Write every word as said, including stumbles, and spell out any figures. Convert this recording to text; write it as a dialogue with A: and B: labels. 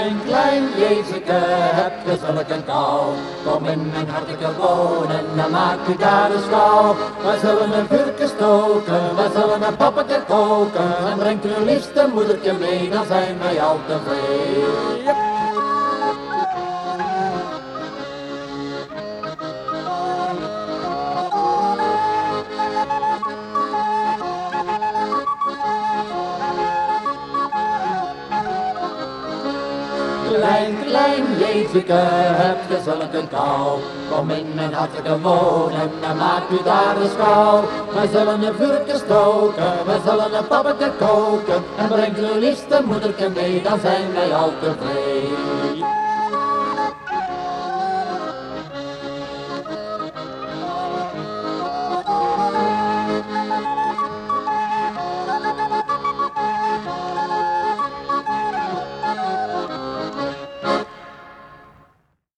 A: Klein, klein Jezeke, heb gezellig en koud. Kom in mijn hartelijke wonen, dan maak u daar een schouw. Wij zullen een vuurtje stoken, wij zullen een pappetje koken. En brengt uw liefste moedertje mee, dan zijn wij al tevreden. Klein, klein Jezeke, heb gezellig en koud. Kom in mijn hartelijke wonen, dan maak u daar een schouw. Wij zullen een vuurtje stoken, wij zullen een pappetje koken. En brengt uw liefste moedertje mee, dan zijn wij al tevreden.